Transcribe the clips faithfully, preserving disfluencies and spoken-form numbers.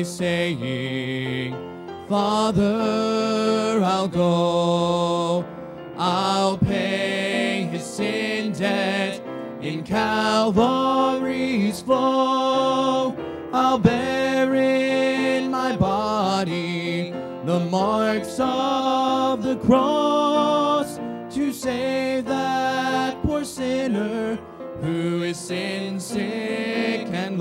always saying, Father, I'll go, I'll pay his sin debt in Calvary's flow. I'll bear in my body the marks of the cross to save that poor sinner who is sin sick and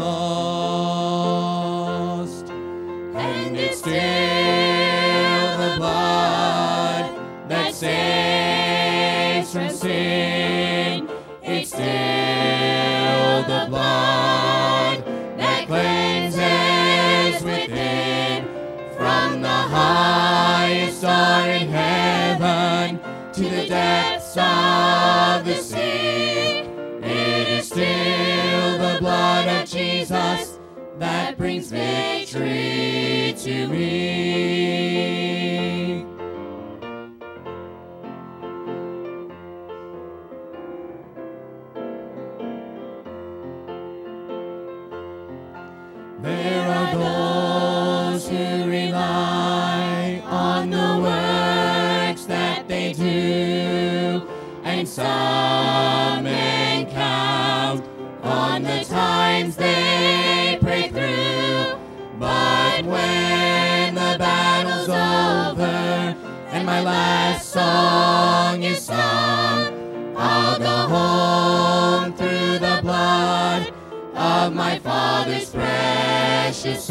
lost. And it's still the blood that saves from sin. It's still the blood that cleanses within. From the highest star in heaven to the depths of the sea, it is still the blood of Jesus that brings victory to me. There are those who rely on the works that they do, and some men count on the times they pray through. But when the battle's over and my last song is sung, I'll go home through the blood of my Father's precious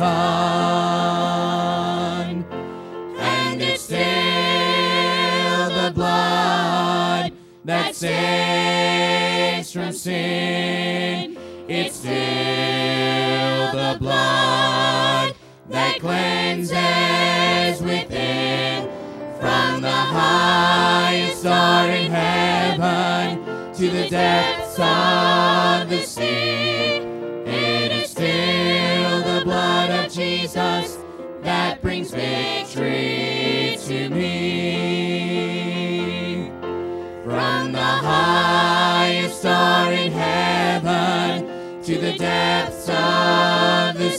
Son. And it's still the blood that saves from sin. It's still the blood that cleanses within. From the highest star in heaven to the depths of the sea, it is still the blood of Jesus that brings victory to me. From the highest star in heaven to the depths of the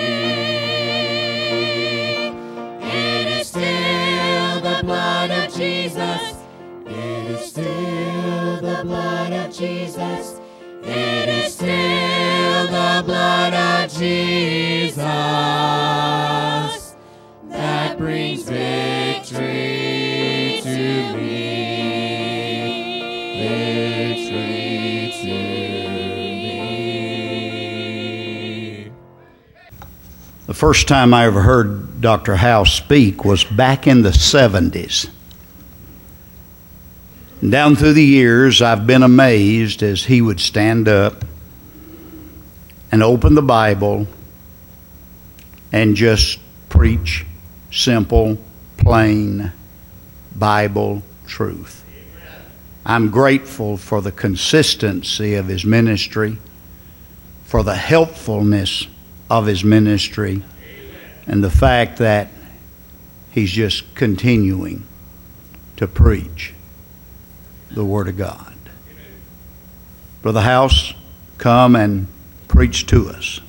sea, it is still the blood of Jesus. It is still the blood of Jesus. It is still the blood of Jesus that brings victory to me. Victory to me. The first time I ever heard Doctor Howe speak was back in the seventies. Down through the years, I've been amazed as he would stand up and open the Bible and just preach simple, plain Bible truth. I'm grateful for the consistency of his ministry, for the helpfulness of his ministry, and the fact that he's just continuing to preach the Word of God. Brother House, come and preach to us.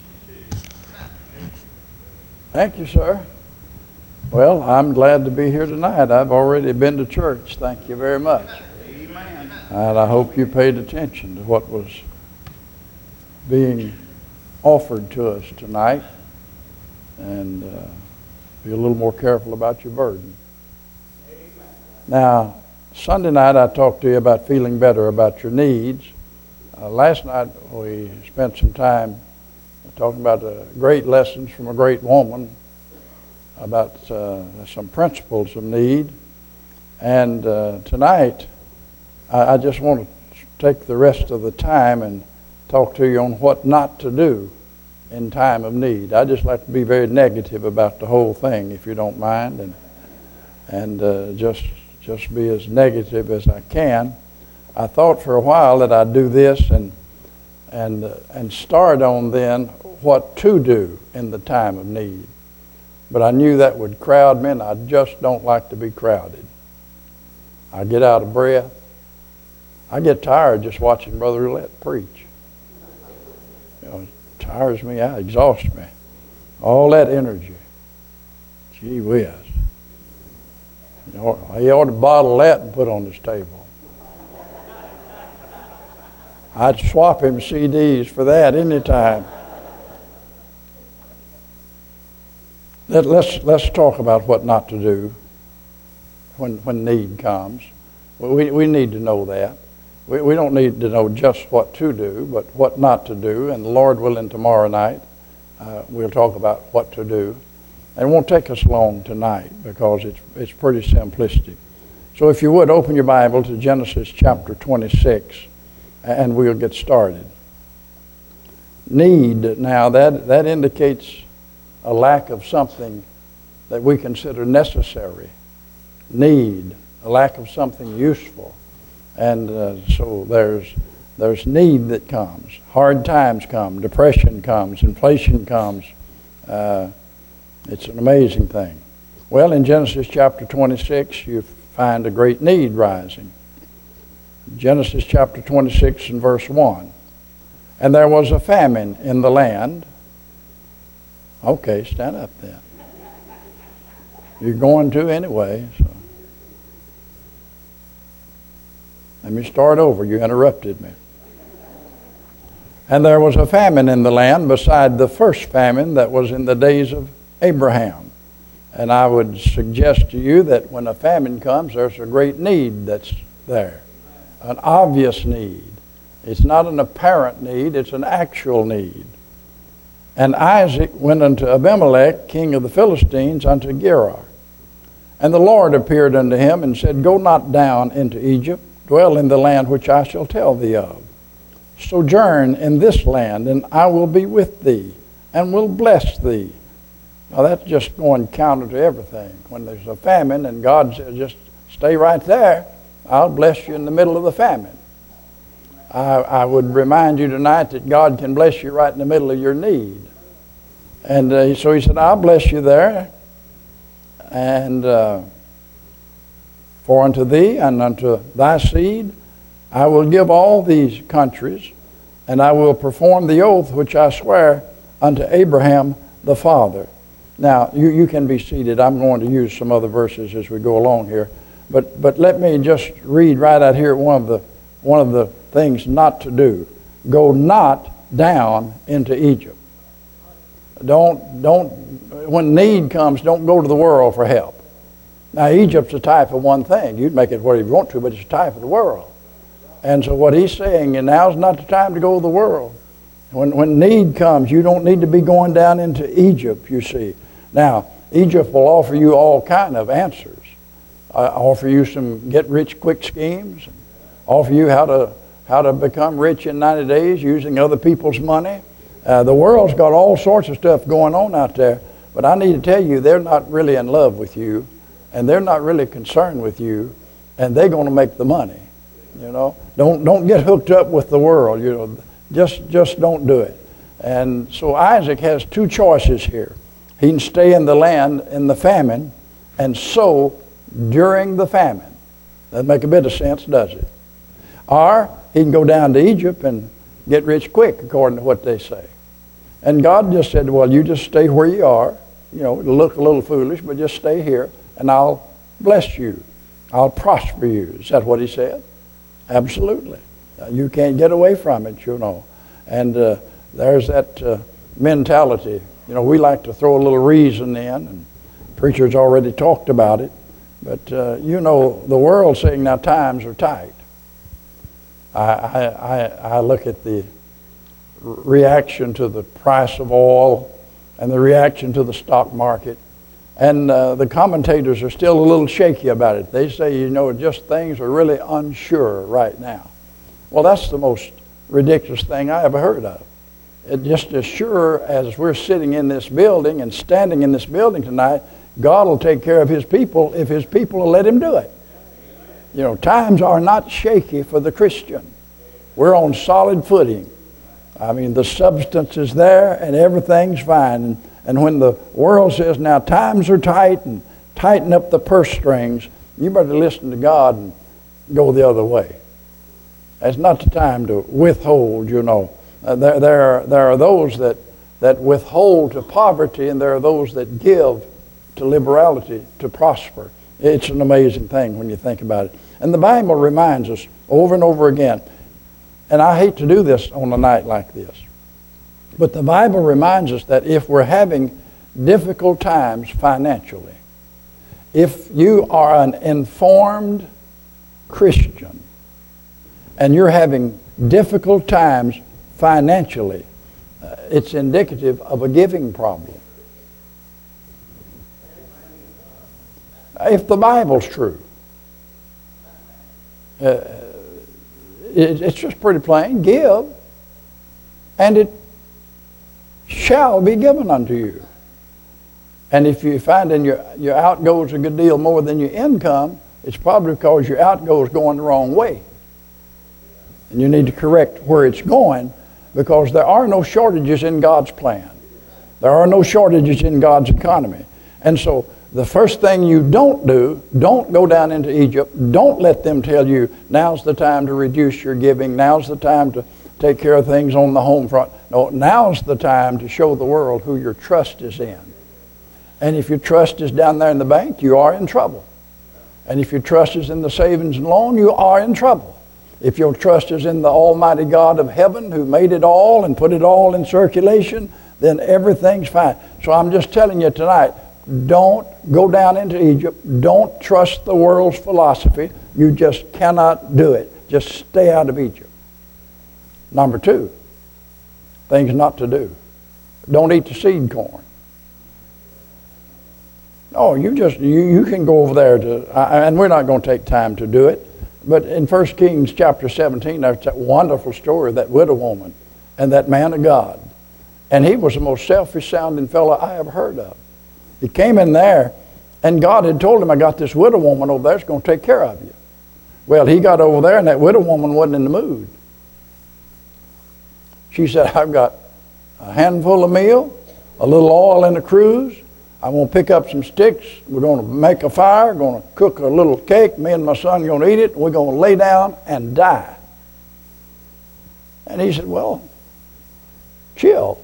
Thank you, sir. Well, I'm glad to be here tonight. I've already been to church. Thank you very much. Amen. And I hope you paid attention to what was being offered to us tonight, and uh, be a little more careful about your burden. Amen. Now, Sunday night I talked to you about feeling better about your needs. Uh, last night we spent some time talking about the great lessons from a great woman about uh, some principles of need. And uh, tonight I, I just want to take the rest of the time and talk to you on what not to do in time of need. I just like to be very negative about the whole thing, if you don't mind, and and uh, just just be as negative as I can. I thought for a while that I'd do this and and uh, and start on then what to do in the time of need. But I knew that would crowd me, and I just don't like to be crowded. I get out of breath. I get tired just watching Brother Roulette preach. You know, it tires me out, exhausts me. All that energy. Gee whiz. He ought to bottle that and put on his table. I'd swap him C Ds for that any time. Let, let's, let's talk about what not to do when, when need comes. We, we need to know that. We, we don't need to know just what to do, but what not to do. And the Lord willing, tomorrow night, uh, we'll talk about what to do. And it won't take us long tonight because it's, it's pretty simplistic. So if you would, open your Bible to Genesis chapter twenty-six, and we'll get started. Need, now that, that indicates a lack of something that we consider necessary. Need, a lack of something useful. And uh, so there's, there's need that comes. Hard times come, depression comes, inflation comes. Uh, It's an amazing thing. Well, in Genesis chapter twenty-six, you find a great need rising. Genesis chapter twenty-six and verse one. And there was a famine in the land. Okay, stand up then. You're going to anyway. So. Let me start over. You interrupted me. And there was a famine in the land beside the first famine that was in the days of Abraham. And I would suggest to you that when a famine comes, there's a great need that's there. An obvious need. It's not an apparent need, it's an actual need. And Isaac went unto Abimelech, king of the Philistines, unto Gerar. And the Lord appeared unto him and said, Go not down into Egypt, dwell in the land which I shall tell thee of. Sojourn in this land, and I will be with thee, and will bless thee. Now that's just going counter to everything. When there's a famine and God says, just stay right there, I'll bless you in the middle of the famine. I, I would remind you tonight that God can bless you right in the middle of your need. And uh, so he said, I'll bless you there. And uh, for unto thee and unto thy seed I will give all these countries, and I will perform the oath which I swear unto Abraham the father. Now, you, you can be seated. I'm going to use some other verses as we go along here. But but let me just read right out here one of the one of the things not to do. Go not down into Egypt. Don't don't when need comes, don't go to the world for help. Now, Egypt's a type of one thing. You'd make it whatever you want to, but it's a type of the world. And so what he's saying, and now's not the time to go to the world. When when need comes, you don't need to be going down into Egypt, you see. Now, Egypt will offer you all kind of answers. Uh, offer you some get-rich-quick schemes. Offer you how to how to become rich in ninety days using other people's money. Uh, the world's got all sorts of stuff going on out there. But I need to tell you, they're not really in love with you. And they're not really concerned with you. And they're going to make the money. You know, don't don't get hooked up with the world. You know, just just don't do it. And so Isaac has two choices here. He can stay in the land in the famine and sow during the famine. Doesn't make a bit of sense, does it? Or he can go down to Egypt and get rich quick, according to what they say. And God just said, well, you just stay where you are. You know, it'll look a little foolish, but just stay here, and I'll bless you. I'll prosper you. Is that what he said? Absolutely. Uh, you can't get away from it, you know. And uh, there's that uh, mentality. You know, we like to throw a little reason in, and preachers already talked about it. But, uh, you know, the world's saying now times are tight. I, I, I, I look at the reaction to the price of oil and the reaction to the stock market. And uh, the commentators are still a little shaky about it. They say, you know, just things are really unsure right now. Well, that's the most ridiculous thing I ever heard of. It just as sure as we're sitting in this building and standing in this building tonight, God will take care of his people if his people will let him do it. You know, times are not shaky for the Christian. We're on solid footing. I mean, the substance is there and everything's fine. And, and when the world says, now times are tight and tighten up the purse strings, you better listen to God and go the other way. It's not the time to withhold, you know. Uh, there, there, are, there are those that that withhold to poverty, and there are those that give to liberality to prosper. It's an amazing thing when you think about it. And the Bible reminds us over and over again, and I hate to do this on a night like this, but the Bible reminds us that if we're having difficult times financially, if you are an informed Christian and you're having difficult times financially, uh, it's indicative of a giving problem. If the Bible's true, uh, it, it's just pretty plain. Give, and it shall be given unto you. And if you find in your, your outgoes a good deal more than your income, it's probably because your outgoes going the wrong way. And you need to correct where it's going, because there are no shortages in God's plan. There are no shortages in God's economy. And so the first thing you don't do, don't go down into Egypt. Don't let them tell you, now's the time to reduce your giving. Now's the time to take care of things on the home front. No, now's the time to show the world who your trust is in. And if your trust is down there in the bank, you are in trouble. And if your trust is in the savings and loan, you are in trouble. If your trust is in the Almighty God of heaven who made it all and put it all in circulation, then everything's fine. So I'm just telling you tonight, don't go down into Egypt. Don't trust the world's philosophy. You just cannot do it. Just stay out of Egypt. Number two, things not to do. Don't eat the seed corn. Oh, you just, you, you can go over there to, uh, and we're not going to take time to do it, but in First Kings chapter seventeen, there's that wonderful story of that widow woman and that man of God. And he was the most selfish sounding fellow I ever heard of. He came in there, and God had told him, I got this widow woman over there that's going to take care of you. Well, he got over there, and that widow woman wasn't in the mood. She said, I've got a handful of meal, a little oil in the cruse. I'm going to pick up some sticks. We're going to make a fire, going to cook a little cake. Me and my son are going to eat it. We're going to lay down and die. And he said, well, chill.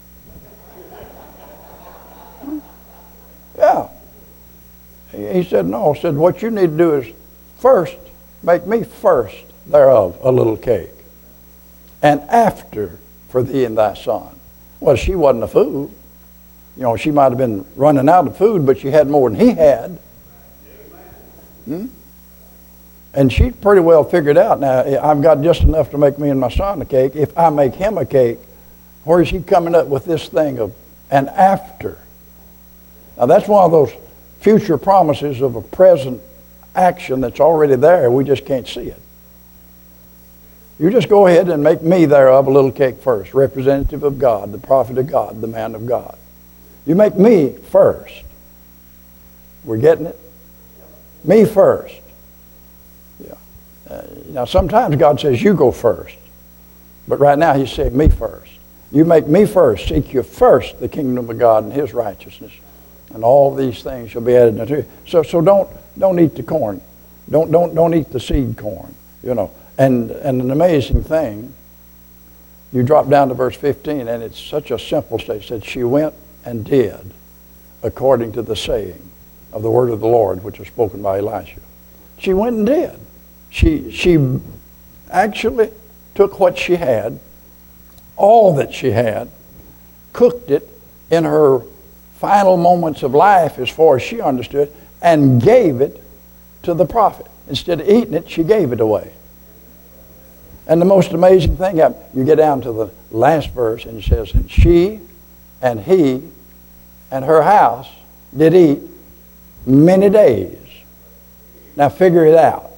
Yeah. He said, no. He said, what you need to do is first, make me first thereof a little cake, and after for thee and thy son. Well, she wasn't a fool. You know, she might have been running out of food, but she had more than he had. Hmm? And she pretty well figured out, now, I've got just enough to make me and my son a cake. If I make him a cake, where is he coming up with this thing of an after? Now, that's one of those future promises of a present action that's already there. We just can't see it. You just go ahead and make me thereof a little cake first, representative of God, the prophet of God, the man of God. You make me first. We're getting it? Me first. Yeah. Uh, now, sometimes God says, you go first. But right now, he's saying, me first. You make me first. Seek you first the kingdom of God and his righteousness. And all these things shall be added unto you. So, so don't, don't eat the corn. Don't, don't, don't eat the seed corn, you know. And, and an amazing thing, you drop down to verse fifteen, and it's such a simple statement. It said, she went and did according to the saying of the word of the Lord, which was spoken by Elisha. She went and did. She, she actually took what she had, all that she had, cooked it in her final moments of life as far as she understood, and gave it to the prophet. Instead of eating it, she gave it away. And the most amazing thing happened. You get down to the last verse, and it says, and she and he and her house did eat many days. Now figure it out.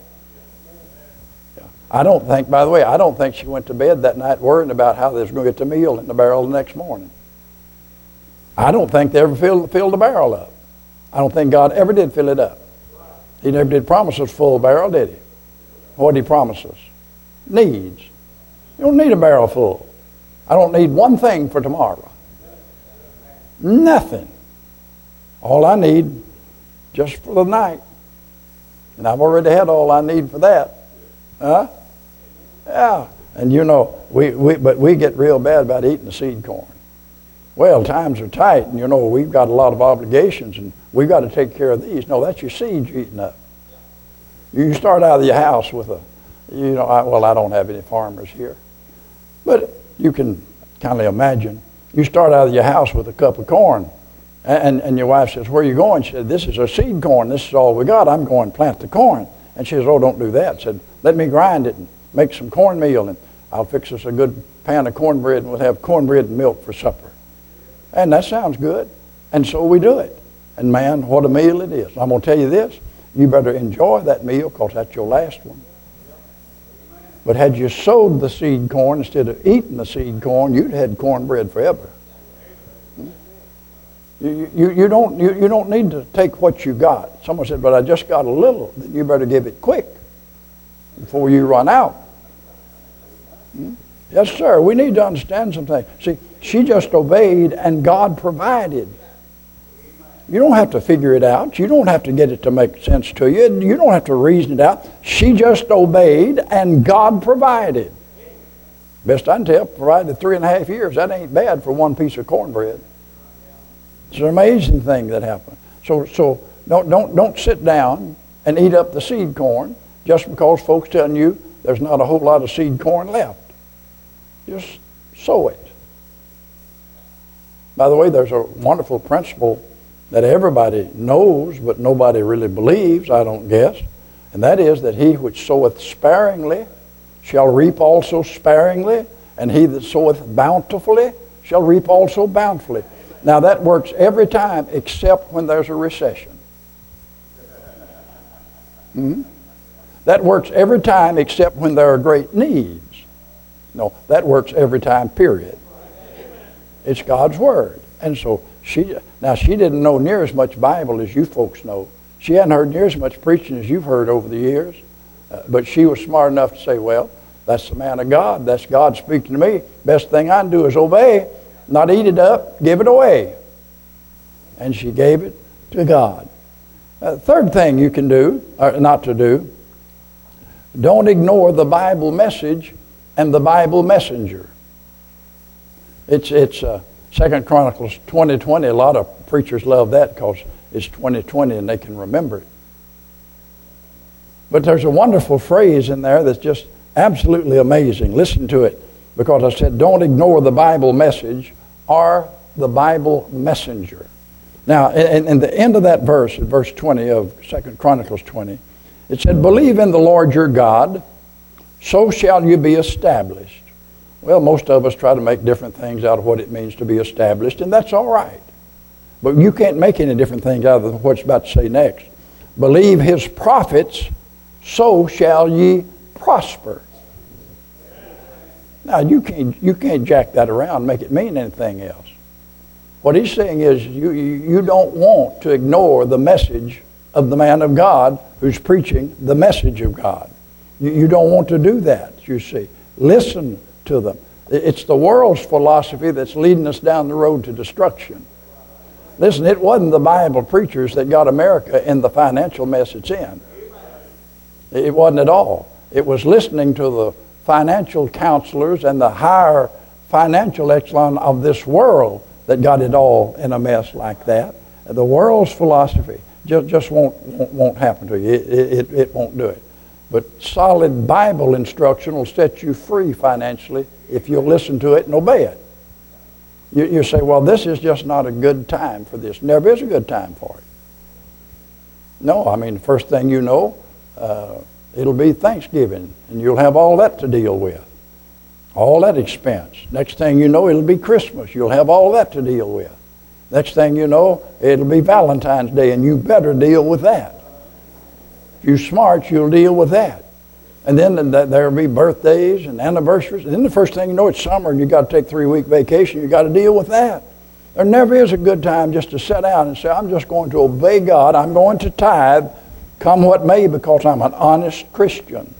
I don't think, by the way, I don't think she went to bed that night worrying about how they was going to get the meal in the barrel the next morning. I don't think they ever filled, filled the barrel up. I don't think God ever did fill it up. He never did promise us full barrel, did he? What did he promise us? Needs. You don't need a barrel full. I don't need one thing for tomorrow. Nothing. All I need just for the night. And I've already had all I need for that. Huh? Yeah. And you know, we, we but we get real bad about eating the seed corn. Well, times are tight, and you know, we've got a lot of obligations, and we've got to take care of these. No, that's your seeds you're eating up. You start out of your house with a, you know, I, well, I don't have any farmers here, but you can kind of imagine. You start out of your house with a cup of corn, and, and your wife says, where are you going? She said, this is our seed corn. This is all we got. I'm going to plant the corn. And she says, oh, don't do that. Said, let me grind it and make some cornmeal, and I'll fix us a good pan of cornbread, and we'll have cornbread and milk for supper. And that sounds good. And so we do it. And man, what a meal it is. I'm going to tell you this. You better enjoy that meal because that's your last one. But had you sowed the seed corn instead of eating the seed corn, you'd had cornbread forever. You, you, you, don't, you, you don't need to take what you got. Someone said, but I just got a little. Then you better give it quick before you run out. Hmm? Yes, sir. We need to understand something. See, she just obeyed and God provided. You don't have to figure it out. You don't have to get it to make sense to you. You don't have to reason it out. She just obeyed and God provided. Best I can tell, provided three and a half years. That ain't bad for one piece of cornbread. It's an amazing thing that happened. So, so don't, don't, don't sit down and eat up the seed corn just because folks telling you there's not a whole lot of seed corn left. Just sow it. By the way, there's a wonderful principle that everybody knows, but nobody really believes, I don't guess, and that is that he which soweth sparingly shall reap also sparingly, and he that soweth bountifully shall reap also bountifully. Now that works every time except when there's a recession. Mm-hmm. That works every time except when there are great needs. No, that works every time, period. It's God's Word. And so she, now she didn't know near as much Bible as you folks know. She hadn't heard near as much preaching as you've heard over the years. Uh, but she was smart enough to say, well, that's the man of God. That's God speaking to me. Best thing I can do is obey, not eat it up, give it away. And she gave it to God. Uh, third thing you can do, or not to do, don't ignore the Bible message and the Bible messenger. It's it's uh, Second Chronicles twenty twenty. A lot of preachers love that because it's twenty twenty and they can remember it. But there's a wonderful phrase in there that's just absolutely amazing. Listen to it, because I said don't ignore the Bible message or the Bible messenger. Now, in, in the end of that verse, in verse twenty of Second Chronicles twenty, it said, believe in the Lord your God, so shall you be established. Well, most of us try to make different things out of what it means to be established, and that's all right. But you can't make any different things out of what it's about to say next. Believe his prophets, so shall ye prosper. Now, you can't, you can't jack that around and make it mean anything else. What he's saying is you, you, you don't want to ignore the message of the man of God who's preaching the message of God. You, you don't want to do that, you see. Listen to them. It's the world's philosophy that's leading us down the road to destruction. Listen, it wasn't the Bible preachers that got America in the financial mess it's in. It wasn't at all. It was listening to the financial counselors and the higher financial echelon of this world that got it all in a mess like that. The world's philosophy just, just won't, won't, won't happen to you. It, it, it won't do it. But solid Bible instruction will set you free financially if you'll listen to it and obey it. You, you say, well, this is just not a good time for this. Never is a good time for it. No, I mean, the first thing you know, uh, it'll be Thanksgiving, and you'll have all that to deal with. All that expense. Next thing you know, it'll be Christmas. You'll have all that to deal with. Next thing you know, it'll be Valentine's Day, and you better deal with that. If you're smart, you'll deal with that. And then there'll be birthdays and anniversaries. And then the first thing you know, it's summer, and you've got to take a three-week vacation. You've got to deal with that. There never is a good time just to sit down and say, I'm just going to obey God. I'm going to tithe, come what may, because I'm an honest Christian.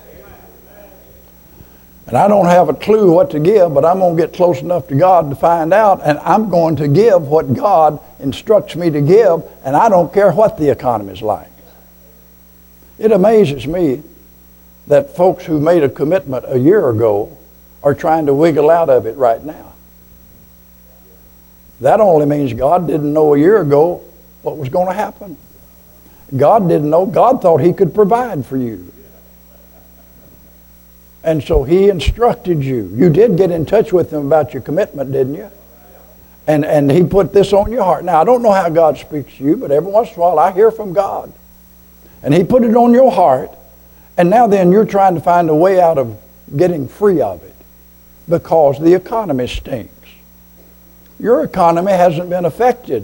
And I don't have a clue what to give, but I'm going to get close enough to God to find out, and I'm going to give what God instructs me to give, and I don't care what the economy's like. It amazes me that folks who made a commitment a year ago are trying to wiggle out of it right now. That only means God didn't know a year ago what was going to happen. God didn't know. God thought He could provide for you. And so He instructed you. You did get in touch with Him about your commitment, didn't you? And, and He put this on your heart. Now, I don't know how God speaks to you, but every once in a while I hear from God. And He put it on your heart. And now then you're trying to find a way out of getting free of it because the economy stinks. Your economy hasn't been affected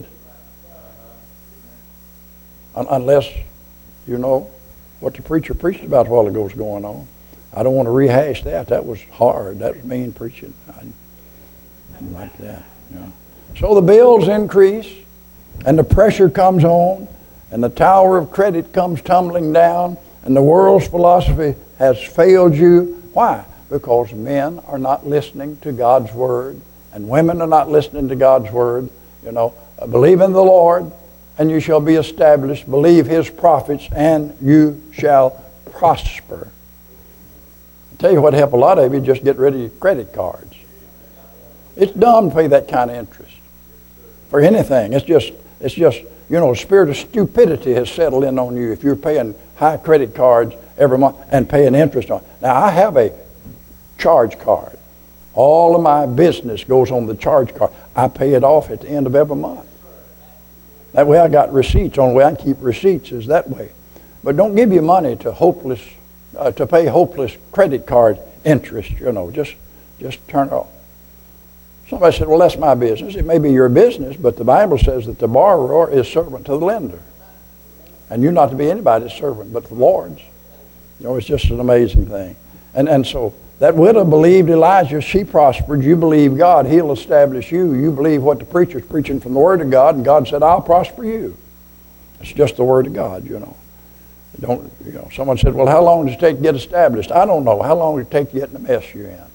unless you know what the preacher preached about a while ago is going on. I don't want to rehash that. That was hard. That was mean preaching. I didn't like that. You know. So the bills increase, and the pressure comes on, and the tower of credit comes tumbling down, and the world's philosophy has failed you. Why? Because men are not listening to God's word, and women are not listening to God's word. You know, believe in the Lord, and you shall be established. Believe His prophets, and you shall prosper. I'll tell you what help a lot of you, just get rid of your credit cards. It's dumb to pay that kind of interest for anything. It's just, it's just, you know, a spirit of stupidity has settled in on you if you're paying high credit cards every month and paying interest on it. Now, I have a charge card. All of my business goes on the charge card. I pay it off at the end of every month. That way I got receipts. Only way I keep receipts is that way. But don't give your money to hopeless, uh, to pay hopeless credit card interest, you know. Just, just turn it off. Somebody said, well, that's my business. It may be your business, but the Bible says that the borrower is servant to the lender. And you're not to be anybody's servant but the Lord's. You know, it's just an amazing thing. And, and so that widow believed Elijah. She prospered. You believe God. He'll establish you. You believe what the preacher's preaching from the Word of God, and God said, I'll prosper you. It's just the Word of God, you know. Don't, you know. Someone said, well, how long does it take to get established? I don't know. How long does it take to get in the mess you're in?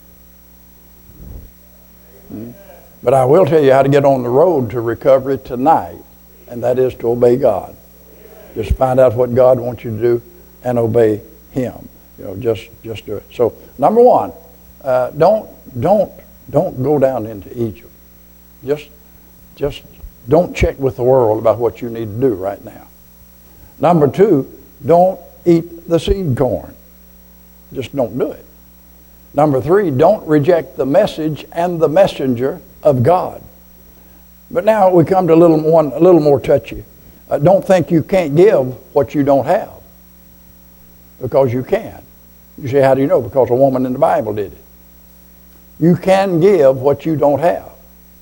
Hmm? But I will tell you how to get on the road to recovery tonight, and that is to obey God. Just find out what God wants you to do and obey Him. You know, just just do it. So, number one, uh, don't don't don't go down into Egypt. Just just don't check with the world about what you need to do right now. Number two, don't eat the seed corn. Just don't do it. Number three, don't reject the message and the messenger of God. But now we come to a little one, a little more touchy. Uh, don't think you can't give what you don't have, because you can. You say, how do you know? Because a woman in the Bible did it. You can give what you don't have.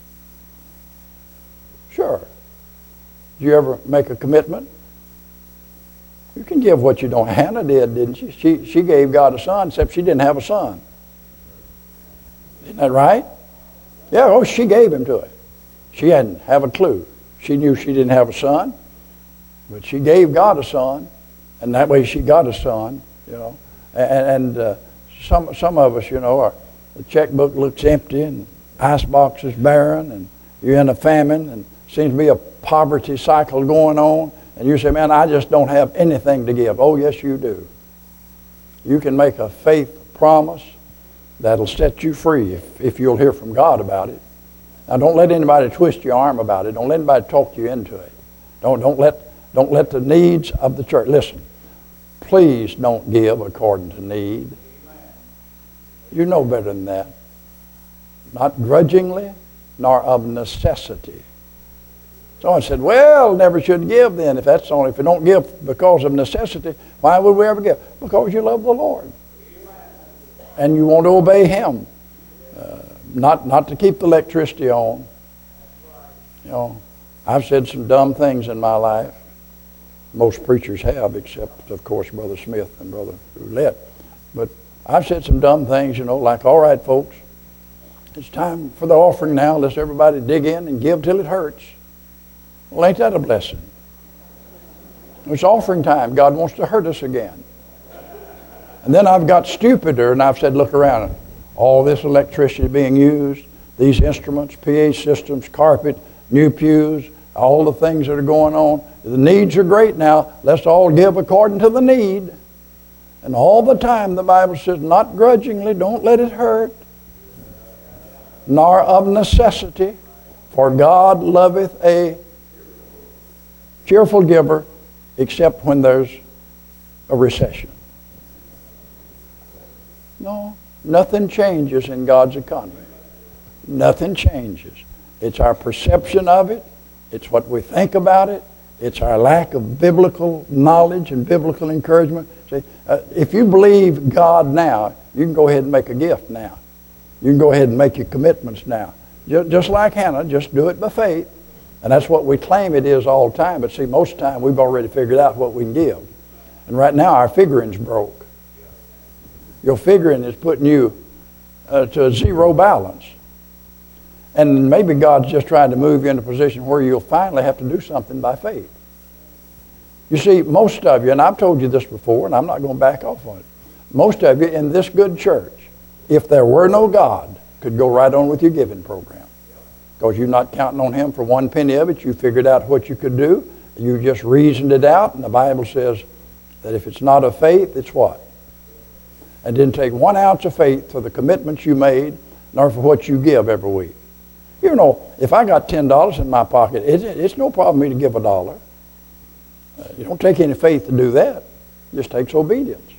Sure. Did you ever make a commitment? You can give what you don't have. Hannah did, didn't she? She, she gave God a son, except she didn't have a son. Isn't that right? Yeah, oh, she gave him to it. She hadn't have a clue. She knew she didn't have a son, but she gave God a son, and that way she got a son, you know. And, and uh, some some of us, you know, our, the checkbook looks empty, and icebox is barren, and you're in a famine, and seems to be a poverty cycle going on, and you say, man, I just don't have anything to give. Oh, yes, you do. You can make a faith promise that'll set you free if, if you'll hear from God about it. Now, don't let anybody twist your arm about it. Don't let anybody talk you into it. Don't, don't, let, don't let the needs of the church. Listen, please don't give according to need. You know better than that. Not grudgingly, nor of necessity. Someone said, well, never should give then. If that's only, if you don't give because of necessity, why would we ever give? Because you love the Lord. And you want to obey Him. Uh, not, not to keep the electricity on. You know, I've said some dumb things in my life. Most preachers have, except, of course, Brother Smith and Brother Roulette. But I've said some dumb things, you know, like, all right, folks, it's time for the offering now. Let's everybody dig in and give till it hurts. Well, ain't that a blessing? It's offering time. God wants to hurt us again. And then I've got stupider, and I've said, look around. All this electricity being used, these instruments, P A systems, carpet, new pews, all the things that are going on. The needs are great now. Let's all give according to the need. And all the time the Bible says, not grudgingly, don't let it hurt, nor of necessity. For God loveth a cheerful giver, except when there's a recession. No, nothing changes in God's economy. Nothing changes. It's our perception of it. It's what we think about it. It's our lack of biblical knowledge and biblical encouragement. See, uh, if you believe God now, you can go ahead and make a gift now. You can go ahead and make your commitments now. Just, just like Hannah, just do it by faith. And that's what we claim it is all the time. But see, most of the time we've already figured out what we can give. And right now our figuring's broke. Your figuring is putting you uh, to a zero balance. And maybe God's just trying to move you in a position where you'll finally have to do something by faith. You see, most of you, and I've told you this before, and I'm not going to back off on it, most of you in this good church, if there were no God, could go right on with your giving program. Because you're not counting on Him for one penny of it. You figured out what you could do. You just reasoned it out, and the Bible says that if it's not of faith, it's what? It didn't take one ounce of faith for the commitments you made, nor for what you give every week. You know, if I got ten dollars in my pocket, it's, it's no problem for me to give a dollar. Uh, you don't take any faith to do that. It just takes obedience.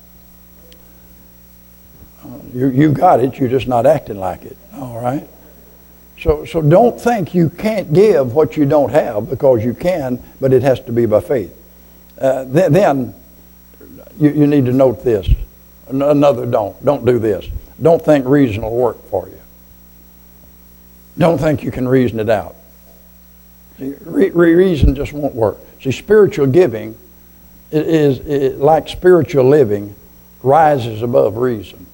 Uh, you, you got it, you're just not acting like it. All right? So, so don't think you can't give what you don't have, because you can, but it has to be by faith. Uh, then then you, you need to note this. Another don't. Don't do this. Don't think reason will work for you. Don't think you can reason it out. See, re- reason just won't work. See, spiritual giving is, is like spiritual living, rises above reason.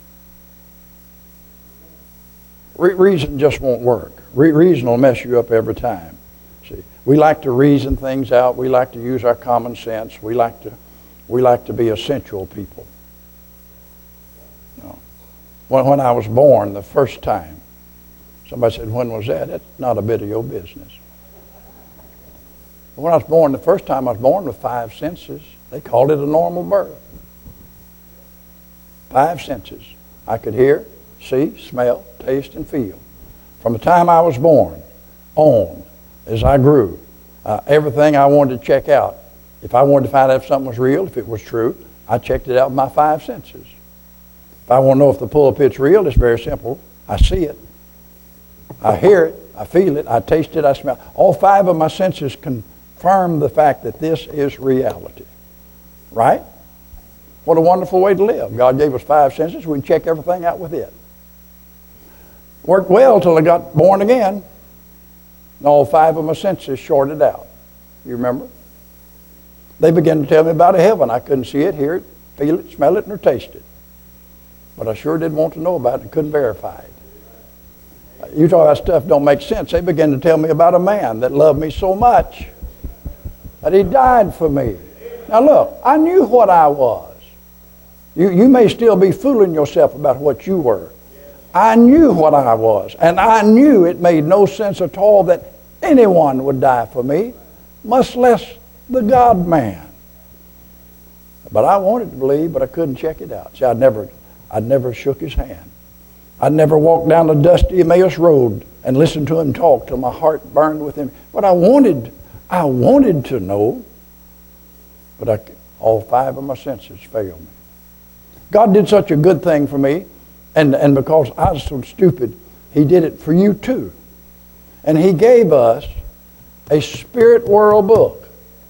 Re- reason just won't work. Re- reason will mess you up every time. See, we like to reason things out. We like to use our common sense. We like to, we like to be essential people. You know, when, when I was born the first time, somebody said, when was that? That's not a bit of your business. When I was born the first time, I was born with five senses. They called it a normal birth. Five senses. I could hear, see, smell, taste, and feel. From the time I was born on, as I grew, uh, everything I wanted to check out. If I wanted to find out if something was real, if it was true, I checked it out with my five senses. If I want to know if the pulpit's real, it's very simple. I see it. I hear it, I feel it, I taste it, I smell it. All five of my senses confirm the fact that this is reality. Right? What a wonderful way to live. God gave us five senses. We can check everything out with it. Worked well till I got born again. And all five of my senses shorted out. You remember? They began to tell me about a heaven. I couldn't see it, hear it, feel it, smell it, nor taste it. But I sure did want to know about it and couldn't verify it. You talk about stuff don't make sense. They began to tell me about a man that loved me so much that he died for me. Now look, I knew what I was. You, you may still be fooling yourself about what you were. I knew what I was, and I knew it made no sense at all that anyone would die for me, much less the God-man. But I wanted to believe, but I couldn't check it out. See, I'd never, I'd never shook his hand. I'd never walked down the dusty Emmaus Road and listened to him talk till my heart burned with him. But I wanted, I wanted to know. But I, all five of my senses failed me. God did such a good thing for me, and, and because I was so stupid, He did it for you too. And He gave us a spirit world book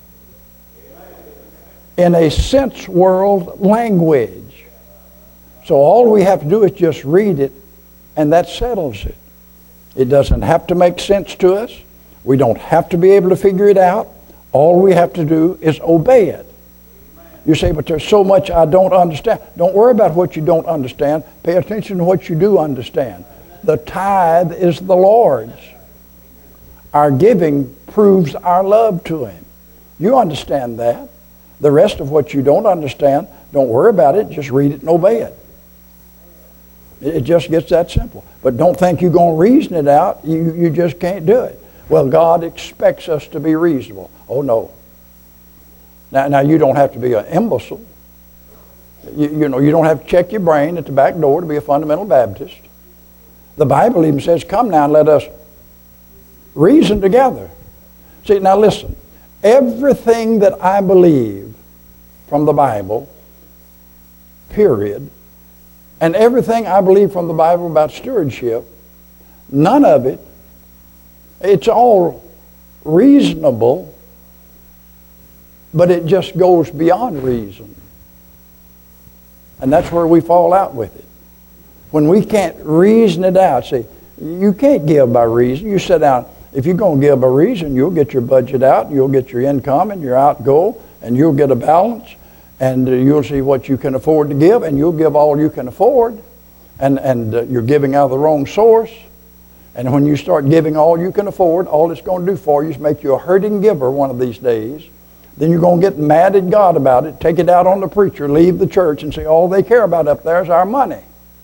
in a sense world language. So all we have to do is just read it, and that settles it. It doesn't have to make sense to us. We don't have to be able to figure it out. All we have to do is obey it. You say, but there's so much I don't understand. Don't worry about what you don't understand. Pay attention to what you do understand. The tithe is the Lord's. Our giving proves our love to Him. You understand that. The rest of what you don't understand, don't worry about it. Just read it and obey it. It just gets that simple. But don't think you're going to reason it out. You, you just can't do it. Well, God expects us to be reasonable. Oh, no. Now, now you don't have to be an imbecile. You, you know, you don't have to check your brain at the back door to be a fundamental Baptist. The Bible even says, come now and let us reason together. See, now listen. Everything that I believe from the Bible, period, and everything I believe from the Bible about stewardship, none of it, it's all reasonable, but it just goes beyond reason. And that's where we fall out with it. When we can't reason it out. See, you can't give by reason. You sit down. If you're going to give by reason, you'll get your budget out, you'll get your income and your outgo, and you'll get a balance, and uh, you'll see what you can afford to give, and you'll give all you can afford, and, and uh, you're giving out of the wrong source. And when you start giving all you can afford, all it's going to do for you is make you a hurting giver one of these days. Then you're going to get mad at God about it, take it out on the preacher, leave the church, and say all they care about up there is our money.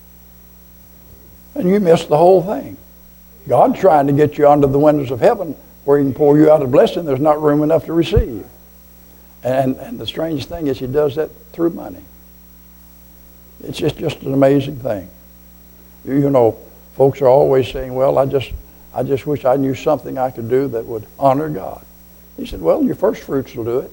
And you miss the whole thing. God's trying to get you under the windows of heaven where He can pour you out a blessing there's not room enough to receive. And, and the strange thing is He does that through money. It's just, just an amazing thing. You, you know, folks are always saying, well, I just, I just wish I knew something I could do that would honor God. He said, well, your first fruits will do it.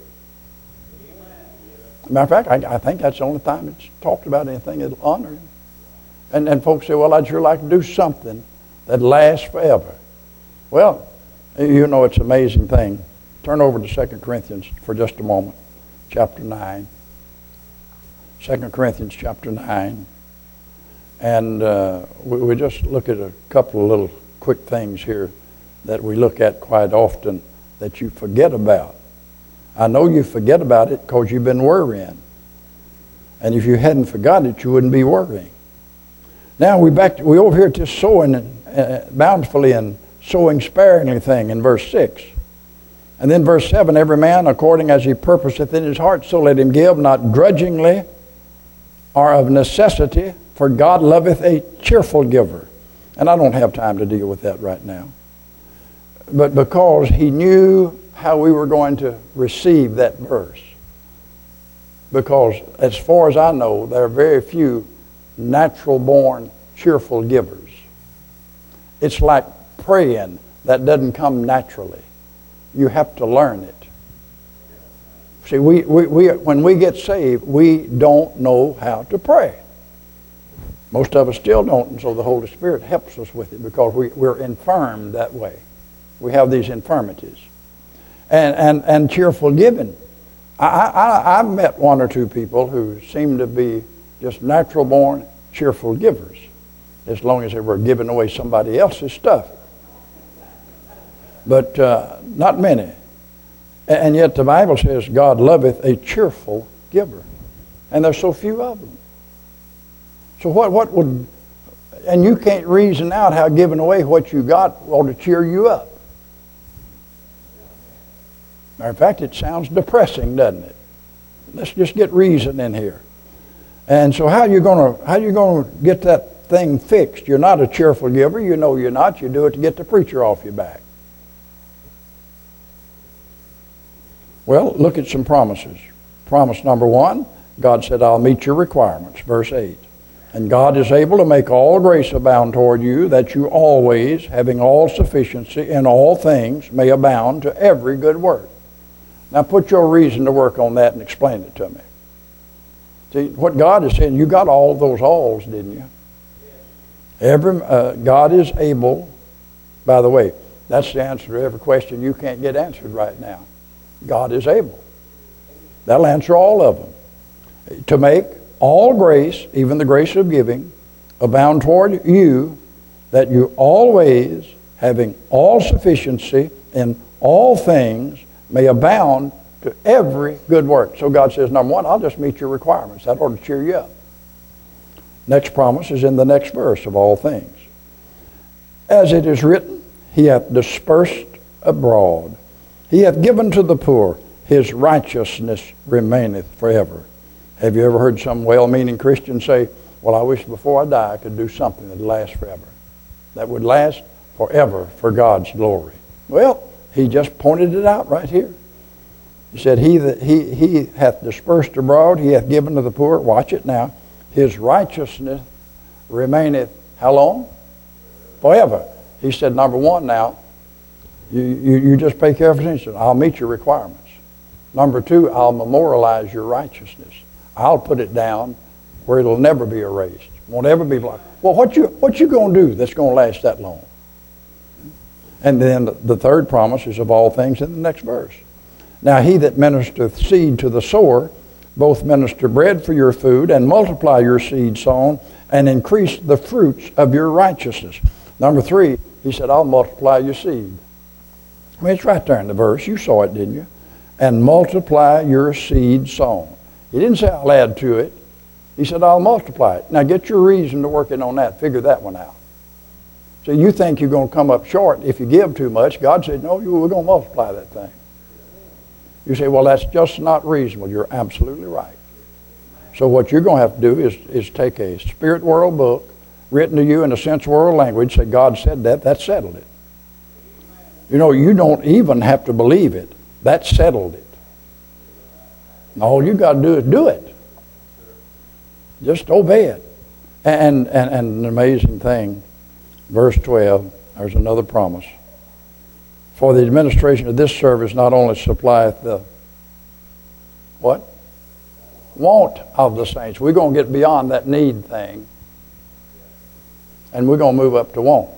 Matter of fact, I, I think that's the only time it's talked about anything that'll honor Him. And, and folks say, well, I'd sure like to do something that lasts forever. Well, you know, it's an amazing thing. Turn over to Second Corinthians for just a moment, chapter nine. Second Corinthians chapter nine. And uh, we, we just look at a couple of little quick things here that we look at quite often that you forget about. I know you forget about it because you've been worrying. And if you hadn't forgotten it, you wouldn't be worrying. Now we back to, we over here to sowing uh, bountifully and sowing sparingly thing in verse six. And then verse seven, every man according as he purposeth in his heart, so let him give, not grudgingly or of necessity, for God loveth a cheerful giver. And I don't have time to deal with that right now. But because he knew how we were going to receive that verse. Because as far as I know, there are very few natural-born cheerful givers. It's like praying that doesn't come naturally. You have to learn it. See, we, we, we, when we get saved, we don't know how to pray. Most of us still don't, and so the Holy Spirit helps us with it because we, we're infirmed that way. We have these infirmities. And, and, and cheerful giving. I, I, I've met one or two people who seem to be just natural-born, cheerful givers, as long as they were giving away somebody else's stuff. But uh, not many. And yet the Bible says God loveth a cheerful giver. And there's so few of them. So what, what would, and you can't reason out how giving away what you got ought to cheer you up. Matter of fact, it sounds depressing, doesn't it? Let's just get reason in here. And so how are you going to how are you going to get that thing fixed? You're not a cheerful giver. You know you're not. You do it to get the preacher off your back. Well, look at some promises. Promise number one, God said, I'll meet your requirements. Verse eight. And God is able to make all grace abound toward you, that you always, having all sufficiency in all things, may abound to every good work. Now put your reason to work on that and explain it to me. See, what God is saying, you got all those alls, didn't you? Every uh, God is able, by the way, that's the answer to every question you can't get answered right now. God is able. That'll answer all of them. To make all grace, even the grace of giving, abound toward you, that you always, having all sufficiency in all things, may abound to every good work. So God says, number one, I'll just meet your requirements. That ought to cheer you up. Next promise is in the next verse of all things. As it is written, He hath dispersed abroad. He hath given to the poor. His righteousness remaineth forever. Have you ever heard some well-meaning Christian say, well, I wish before I die I could do something that lasts forever. That would last forever for God's glory. Well, he just pointed it out right here. He said, he, that, he, he hath dispersed abroad, he hath given to the poor. Watch it now. His righteousness remaineth how long? Forever. He said, number one now, You, you, you just pay careful attention. I'll meet your requirements. Number two, I'll memorialize your righteousness. I'll put it down where it'll never be erased. Won't ever be blocked. Well, what you what you going to do that's going to last that long? And then the third promise is of all things in the next verse. Now he that ministereth seed to the sower, both minister bread for your food, and multiply your seed sown, and increase the fruits of your righteousness. Number three, he said, I'll multiply your seed. I mean, it's right there in the verse. You saw it, didn't you? And multiply your seed sown. He didn't say I'll add to it. He said I'll multiply it. Now get your reason to working on that. Figure that one out. So you think you're going to come up short if you give too much. God said, no, we're going to multiply that thing. You say, well, that's just not reasonable. You're absolutely right. So what you're going to have to do is, is take a spirit world book written to you in a sense world language, say God said that, that settled it. You know, you don't even have to believe it. That settled it. And all you got to do is do it. Just obey it. And, and, and an amazing thing, verse twelve, there's another promise. For the administration of this service not only supplieth the, what? Want of the saints. We're going to get beyond that need thing. And we're going to move up to wants.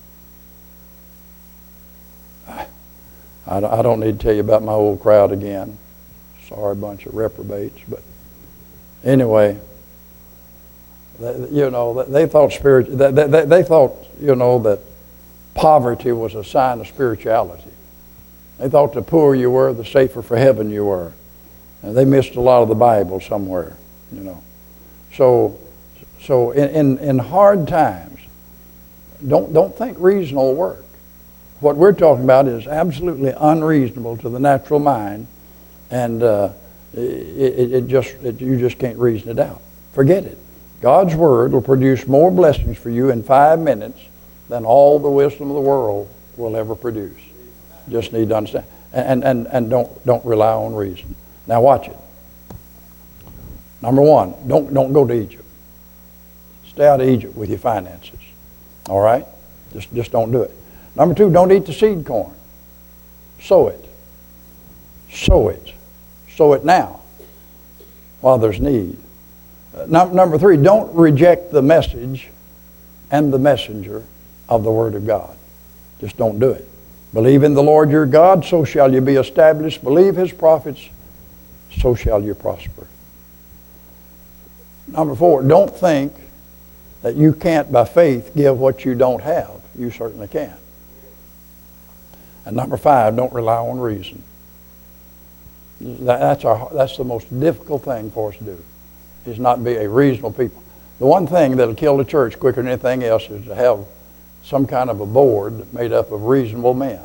I don't need to tell you about my old crowd again. Sorry, bunch of reprobates. But anyway, they, you know, they thought spirit. They, they, they thought, you know, that poverty was a sign of spirituality. They thought the poorer you were, the safer for heaven you were, and they missed a lot of the Bible somewhere, you know. So, so in in, in hard times, don't don't think reasonable work. What we're talking about is absolutely unreasonable to the natural mind, and uh, it, it, it just it, you just can't reason it out. Forget it. God's Word will produce more blessings for you in five minutes than all the wisdom of the world will ever produce. Just need to understand, and and and don't don't rely on reason. Now watch it. Number one, don't don't go to Egypt. Stay out of Egypt with your finances. All right, just just don't do it. Number two, don't eat the seed corn. Sow it. Sow it. Sow it now while there's need. Uh, num- number three, don't reject the message and the messenger of the Word of God. Just don't do it. Believe in the Lord your God, so shall you be established. Believe His prophets, so shall you prosper. Number four, don't think that you can't by faith give what you don't have. You certainly can. And number five, don't rely on reason. That's, our, that's the most difficult thing for us to do, is not be a reasonable people. The one thing that'll kill the church quicker than anything else is to have some kind of a board made up of reasonable men.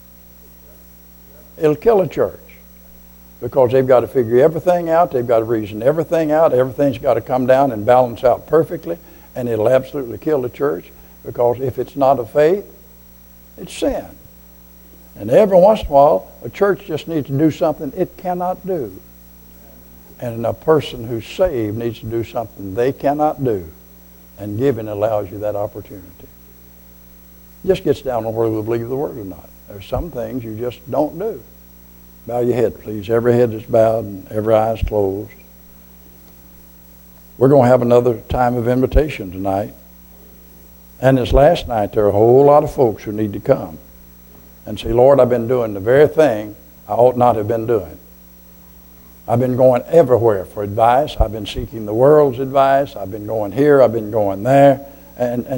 It'll kill a church because they've got to figure everything out. They've got to reason everything out. Everything's got to come down and balance out perfectly, and it'll absolutely kill the church because if it's not of faith, it's sin. And every once in a while, a church just needs to do something it cannot do. And a person who's saved needs to do something they cannot do. And giving allows you that opportunity. It just gets down on whether we believe the Word or not. There's some things you just don't do. Bow your head, please. Every head is bowed and every eye is closed. We're going to have another time of invitation tonight. And this last night, there are a whole lot of folks who need to come and say, Lord, I've been doing the very thing I ought not have been doing. I've been going everywhere for advice. I've been seeking the world's advice. I've been going here. I've been going there. And, and